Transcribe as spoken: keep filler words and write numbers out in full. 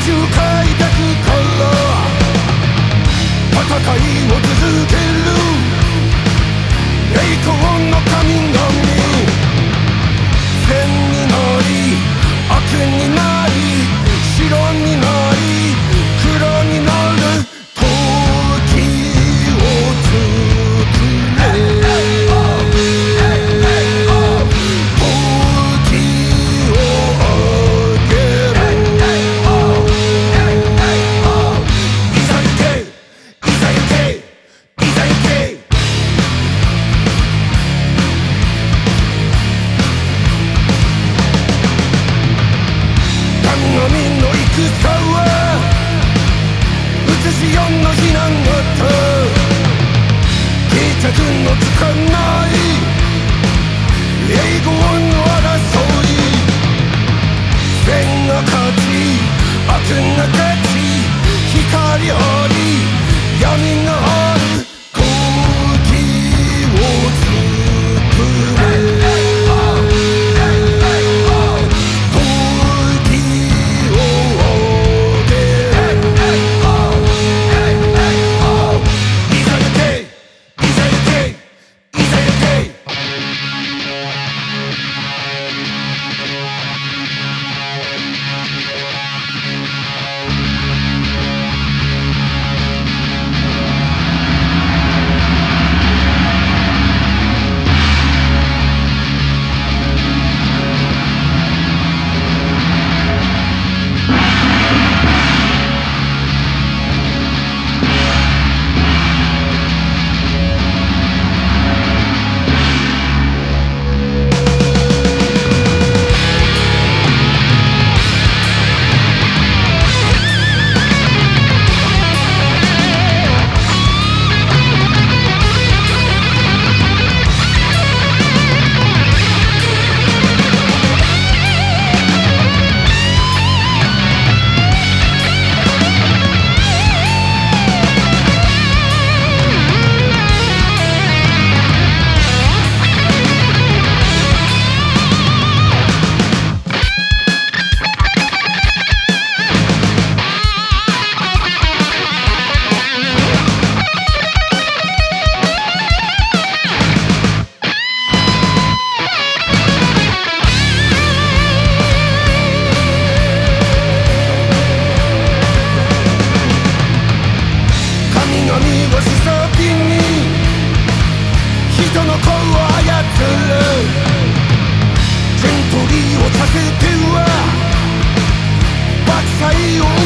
を開拓から戦いを続ける栄光の神々善になり悪になり白になり黒になる時を作れ時をあげろいざ行けいざ行けいざ行け神々の戦は写しよんの避難型決着のつかない栄光の争い善が勝ち悪が勝ち光あり闇がある時を作れ人の子を操る陣取りをさせては爆災を